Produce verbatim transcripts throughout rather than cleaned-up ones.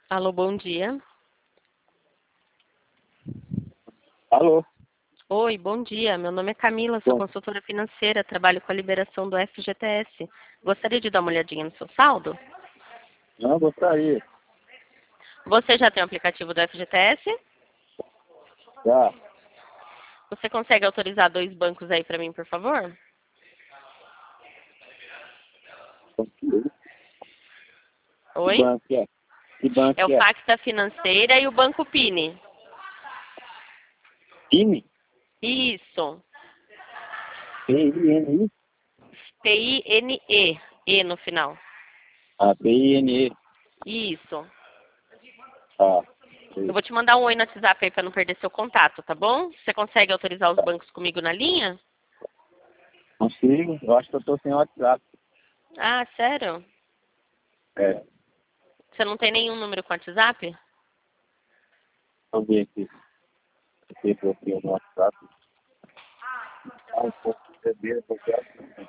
Alô, bom dia. Alô? Oi, bom dia. Meu nome é Camila, sou Bom, consultora financeira, trabalho com a liberação do F G T S. Gostaria de dar uma olhadinha no seu saldo? não gostaria. Você já tem o aplicativo do F G T S? Já. Você consegue autorizar dois bancos aí para mim, por favor? Que Oi? banco que é? Que banco É o que é? Facta Financeira e o Banco Pini. Time? Isso. P I N I? P I N E. E no final. Ah, P I N E. Isso. Ah, Eu vou te mandar um oi no WhatsApp aí para não perder seu contato, tá bom? Você consegue autorizar os bancos comigo na linha? consigo. Eu acho que eu tô sem WhatsApp. Ah, sério? É, Você não tem nenhum número com WhatsApp? deixa eu ver aqui. Se eu tenho no WhatsApp. Ah, um pouco de bebê, porque assim.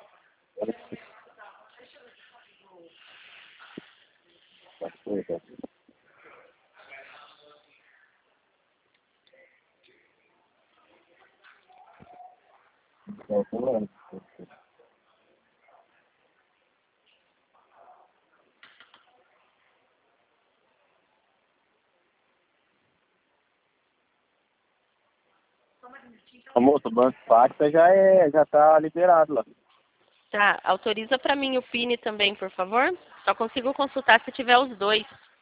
A moça, o Banco Pacta já é, já tá liberado lá. Tá, autoriza para mim o Pini também, por favor. Só consigo consultar se tiver os dois.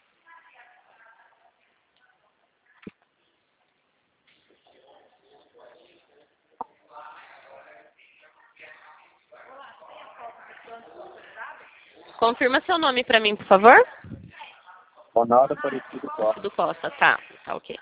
Confirma seu nome para mim, por favor. Ronaldo Aparecido Costa. Do Costa, tá. Tá ok.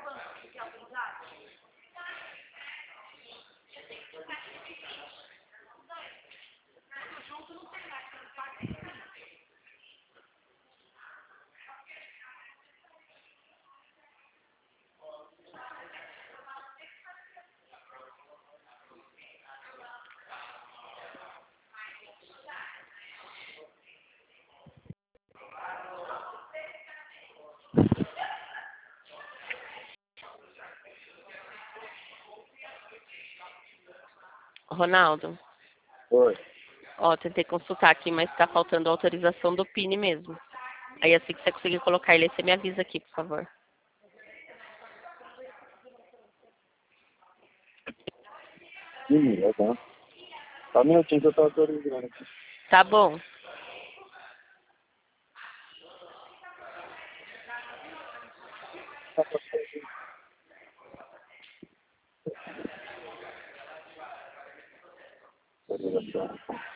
Ronaldo, Oi. ó, tentei consultar aqui, mas tá faltando a autorização do Pini mesmo. Aí assim que você conseguir colocar ele, você me avisa aqui, por favor. Sim, é bom. Só um minutinho que eu tô autorizando aqui. Tá bom. Autorização.